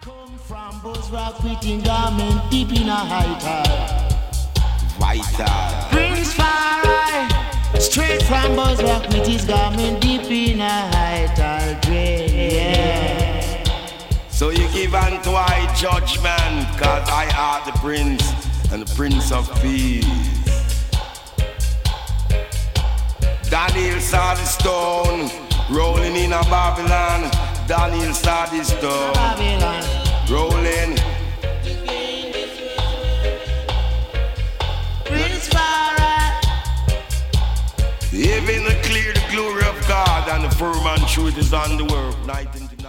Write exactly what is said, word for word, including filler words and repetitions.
Come from Buzz Rock, fitting garment deep in a high tide. Vital. Prince Farai, straight from Buzz Rock with his garment deep in a high tide. Yeah. So you give unto I judgment, cause I are the prince and the prince of peace. Daniel saw the stone rolling in a Babylon. Daniel saw the stone Babylon rolling. Prince Farai. Heaven clear the glory of God, and the firm and truth is on the world. Night and